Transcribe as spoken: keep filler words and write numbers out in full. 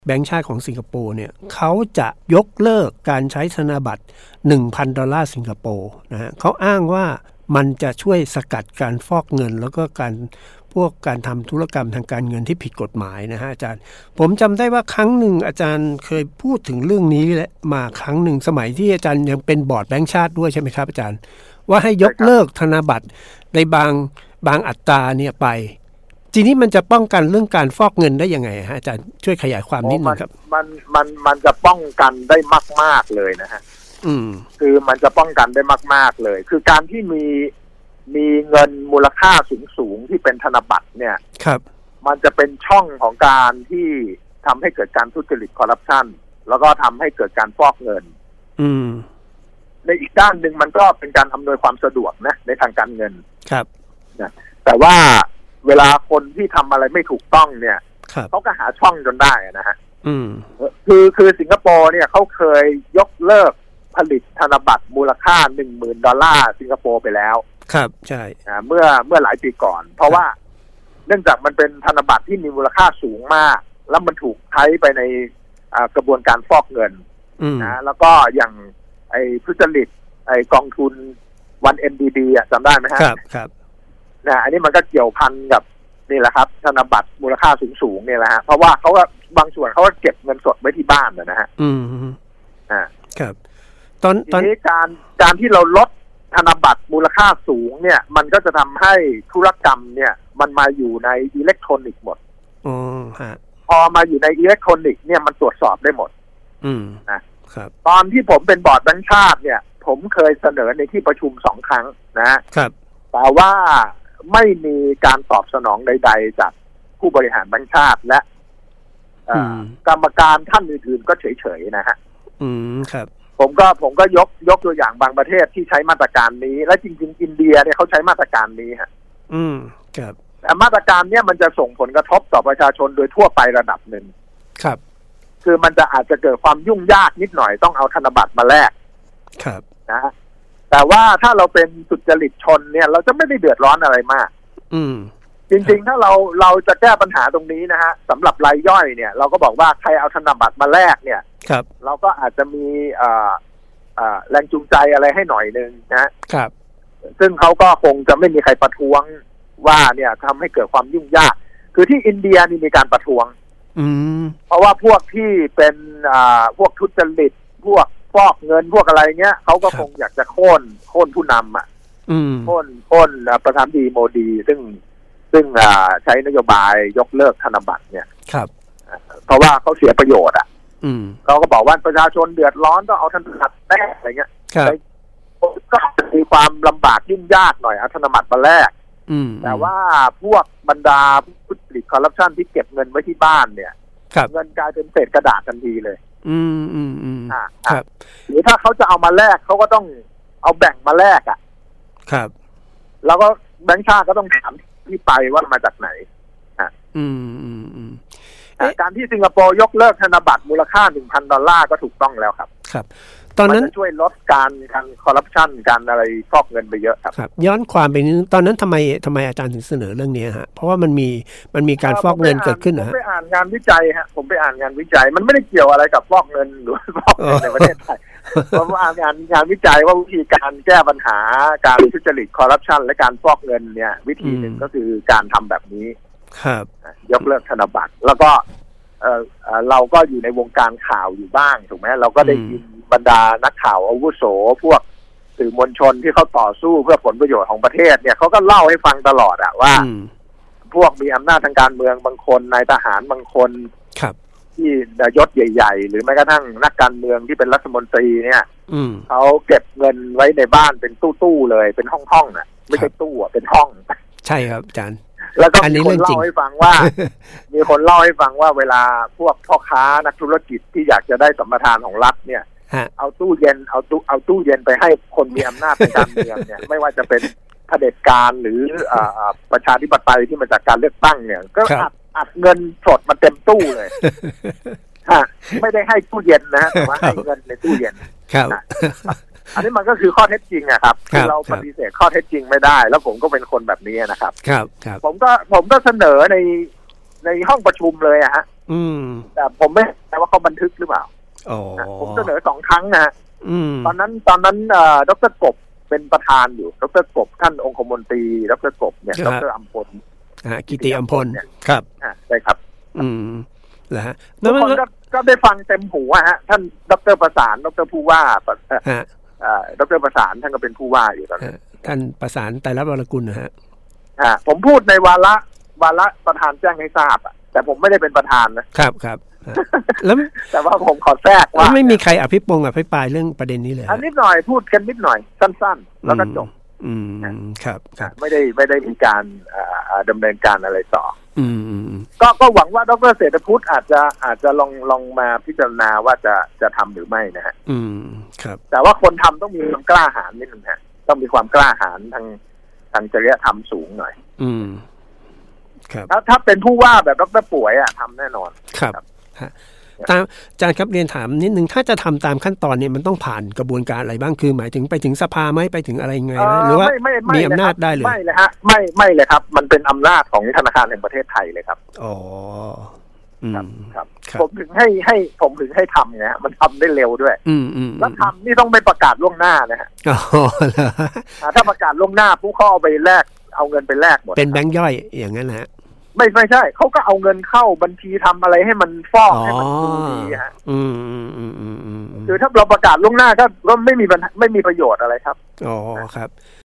แบงก์ชาติของสิงคโปร์เนี่ยเขาจะยกเลิกการใช้ธนบัตร หนึ่งพัน ดอลลาร์สิงคโปร์นะฮะเขาอ้างว่ามันจะช่วยสกัดการฟอกเงินแล้วก็การพวกการทำธุรกรรมทางการเงินที่ผิดกฎหมายนะฮะอาจารย์ผมจำได้ว่าครั้งหนึ่งอาจารย์เคยพูดถึงเรื่องนี้และมาครั้งหนึ่งสมัยที่อาจารย์ยังเป็นบอร์ดแบงก์ชาติด้วยใช่ไหมครับอาจารย์ว่าให้ยกเลิกธนบัตรในบางบางอัตราเนี่ยไปทีนี้มันจะป้องกันเรื่องการฟอกเงินได้ยังไงฮะอาจารย์ช่วยขยายความนิดนึงครับมันมันมันจะป้องกันได้มากๆเลยนะฮะอืมคือมันจะป้องกันได้มากๆเลยคือการที่มีมีเงินมูลค่าสูงๆที่เป็นธนบัตรเนี่ยครับมันจะเป็นช่องของการที่ทำให้เกิดการทุจริตคอร์รัปชันแล้วก็ทำให้เกิดการฟอกเงินอืมในอีกด้านหนึ่งมันก็เป็นการอำนวยความสะดวกนะในทางการเงินครับนะแต่ว่าเวลาคนที่ทำอะไรไม่ถูกต้องเนี่ยเขาก็หาช่องจนได้นะฮะอืมคือคือสิงคโปร์เนี่ยเขาเคยยกเลิกผลิตธนบัตรมูลค่า หนึ่งหมื่น ดอลลาร์สิงคโปร์ไปแล้วครับใช่เมื่อเมื่อหลายปีก่อนเพราะว่าเนื่องจากมันเป็นธนบัตรที่มีมูลค่าสูงมากแล้วมันถูกใช้ไปในกระบวนการฟอกเงินนะแล้วก็อย่างไอ้ทุจริตไอ้กองทุน วัน เอ็ม ดี บี อ่ะจำได้ไหมฮะครับครับนะอันนี้มันก็เกี่ยวพันกับนี่แหละครับธนบัตรมูลค่าสูงๆเนี่ยแหละฮะเพราะว่าเขาก็บางส่วนเขาก็เก็บเงินสดไว้ที่บ้านนะฮะอืมอ่าครับตอนตอนนี้การการที่เราลดธนบัตรมูลค่าสูงเนี่ยมันก็จะทำให้ธุรกรรมเนี่ยมันมาอยู่ในอิเล็กทรอนิกส์หมดอ๋อฮะพอมาอยู่ในอิเล็กทรอนิกส์เนี่ยมันตรวจสอบได้หมดอืมนะครับตอนที่ผมเป็นบอร์ดแบงก์ชาติเนี่ยผมเคยเสนอในที่ประชุมสองครั้งนะครับแต่ว่าไม่มีการตอบสนองใดๆจากผู้บริหารแบงก์ชาติและกรรมการท่านอื่นๆก็เฉยๆนะฮะอืมครับผมก็ผมก็ยกยกตัวอย่างบางประเทศที่ใช้มาตรการนี้และจริงๆอินเดียเนี่ยเขาใช้มาตรการนี้ฮะอืมครับแต่มาตรการเนี้ยมันจะส่งผลกระทบต่อประชาชนโดยทั่วไประดับหนึ่งครับคือมันจะอาจจะเกิดความยุ่งยากนิดหน่อยต้องเอาธนบัตรมาแลกครับนะแต่ว่าถ้าเราเป็นสุจริตชนเนี่ยเราจะไม่ได้เดือดร้อนอะไรมากอืมจริงๆถ้าเราเราจะแก้ปัญหาตรงนี้นะฮะสำหรับรายย่อยเนี่ยเราก็บอกว่าใครเอาธนบัตรมาแลกเนี่ยครับเราก็อาจจะมีเอ่อเอ่อแรงจูงใจอะไรให้หน่อยนึงนะครับซึ่งเขาก็คงจะไม่มีใครประท้วงว่าเนี่ยทำให้เกิดความยุ่งยากคือที่อินเดียนี่มีการประท้วงอืมเพราะว่าพวกที่เป็นอ่าพวกทุจริตพวกฟอกเงินพวกอะไรเงี้ยเขาก็คงอยากจะโค่นโค่นผู้นำอ่ะโค่นโค่นประธานาธิบดีโมดีซึ่งซึ่งใช้นโยบายยกเลิกธนบัตรเนี่ยครับเพราะว่าเขาเสียประโยชน์อ่ะอืมเขาก็บอกว่าประชาชนเดือดร้อนต้องเอาธนบัตรแลกอะไรเงี้ยก็มีความลำบากยุ่งยากหน่อยเอาธนบัตรมาแลกแต่ว่าพวกบรรดาผู้ผลิตคอร์รัปชันที่เก็บเงินไว้ที่บ้านเนี่ยเงินกลายเป็นเศษกระดาษทันทีเลยอืมอืมอืมครับหรือถ้าเขาจะเอามาแลกเขาก็ต้องเอาแบ่งมาแลกอ่ะครับแล้วก็แบงก์ชาติก็ต้องถามที่ไปว่ามาจากไหนอ่ะอืมอืมอืมการที่สิงคโปร์ยกเลิกธนบัตรมูลค่า หนึ่งพัน ดอลลาร์ก็ถูกต้องแล้วครับครับตอนนั้นช่วยลดการการคอร์รัปชันการอะไรฟอกเงินไปเยอะครับครับย้อนความไปนิดนึงตอนนั้นทำไมทำไมอาจารย์ถึงเสนอเรื่องนี้ฮะเพราะว่ามันมีมันมีการฟอกเงินเกิดขึ้นนะผมไปอ่านงานวิจัยฮะผมไปอ่านงานวิจัยมันไม่ได้เกี่ยวอะไรกับฟอกเงินหรือฟอกเงินในประเทศไทยผมอ่านงานงานวิจัยว่าวิธีการแก้ปัญหาการทุจริตคอร์รัปชันและการฟอกเงินเนี่ยวิธีหนึ่งก็คือการทำแบบนี้ครับยกเลิกธนบัตรแล้วก็เออเราก็อยู่ในวงการข่าวอยู่บ้างถูกไหมเราก็ได้ยินบรรดานักข่าวอาวุโสพวกสื่อมวลชนที่เขาต่อสู้เพื่อผลประโยชน์ของประเทศเนี่ยเขาก็เล่าให้ฟังตลอดอะว่าพวกมีอำนาจทางการเมืองบางคนนายทหารบางคนที่ยศใหญ่ๆหรือแม้กระทั่งนักการเมืองที่เป็นรัฐมนตรีเนี่ยเขาเก็บเงินไว้ในบ้านเป็นตู้ๆเลยเป็นห้องๆอ่ะไม่ใช่ตู้อ่ะเป็นห้องใช่ครับอาจารย์แล้วก็มีคนเล่าให้ฟังว่ามีคนเล่าให้ฟังว่าเวลาพวกพ่อค้านักธุรกิจที่อยากจะได้สัมปทานของรัฐเนี่ยเอาตู้เย็นเอาตู้เอาตู้เย็นไปให้คนมีอำนาจในการเมืองเนี่ยไม่ว่าจะเป็นเผด็จการหรือประชาธิปไตยที่มาจากการเลือกตั้งเนี่ยก็อัดอัดเงินสดมาเต็มตู้เลยฮะไม่ได้ให้ตู้เย็นนะแต่ว่าให้เงินในตู้เย็นครับอันนี้มันก็คือข้อเท็จจริงอะครับคือเราปฏิเสธข้อเท็จจริงไม่ได้แล้วผมก็เป็นคนแบบนี้นะครับครับครับผมก็ผมก็เสนอในในห้องประชุมเลยอะฮะอืมแต่ผมไม่แน่ว่าเขาบันทึกหรือเปล่าอ๋อผมเสนอสองครั้งนะอืมตอนนั้นตอนนั้นดร.กบเป็นประธานอยู่ดร.กบท่านองคมนตรีดร.กบเนี่ยดร.อัมพลอ่ากิติอัมพลครับอ่าใช่ครับอืมแล้วฮะทุกคนก็ก็ได้ฟังเต็มหูฮะท่านดร.ประสานดร.ผู้ว่าฮะอ่าดร.ประสานท่านก็เป็นผู้ว่าอยู่ตอนนั้นท่านประสานไตรรัตน์วรกุลนะฮะอ่าผมพูดในวาระวาระประธานแจ้งให้ทราบอ่ะแต่ผมไม่ได้เป็นประธานนะครับครับแล้วแต่ว่าผมขอแทรกว่าไม่มีใครอภิปรายอภิปรายเรื่องประเด็นนี้เลยอันนิดหน่อยพูดกันนิดหน่อยสั้นๆแล้วก็จบอืมครับครับไม่ได้ไม่ได้มีการดำเนินการอะไรต่ออืมก็ก็หวังว่าดร.เศรษฐพุทธอาจจะอาจจะลองลองมาพิจารณาว่าจะจะทำหรือไม่นะฮะอืมครับแต่ว่าคนทำต้องมีความกล้าหาญนิดนึงฮะต้องมีความกล้าหาญทางทางจริยธรรมสูงหน่อยอืมครับถ้าถ้าเป็นผู้ว่าแบบดร.ป่วยอ่ะทำแน่นอนครับตามอาจารย์ครับเรียนถามนิดนึงถ้าจะทำตามขั้นตอนเนี่ยมันต้องผ่านกระบวนการอะไรบ้างคือหมายถึงไปถึงสภาไหมไปถึงอะไรไงหรือว่ามีอำนาจได้เลยไม่เลยฮะไม่ไม่เลยครับมันเป็นอำนาจของธนาคารแห่งประเทศไทยเลยครับอ๋อครับครับผมถึงให้ให้ผมถึงให้ทำไงมันทำได้เร็วด้วยอืมอืมแล้วทำนี่ต้องไปประกาศล่วงหน้านะฮะอ๋อถ้าประกาศล่วงหน้าผู้เข้าไปแลกเอาเงินไปแลกหมดเป็นแบงค์ย่อยอย่างนั้นแหละไม่ไม่ใช่เขาก็เอาเงินเข้าบัญชีทำอะไรให้มันฟอกให้มันดูดีฮะอืมอืมอืมอืมคือถ้าเราประกาศล่วงหน้าก็ก็ไม่มีไม่มีประโยชน์อะไรครับอ๋อครับ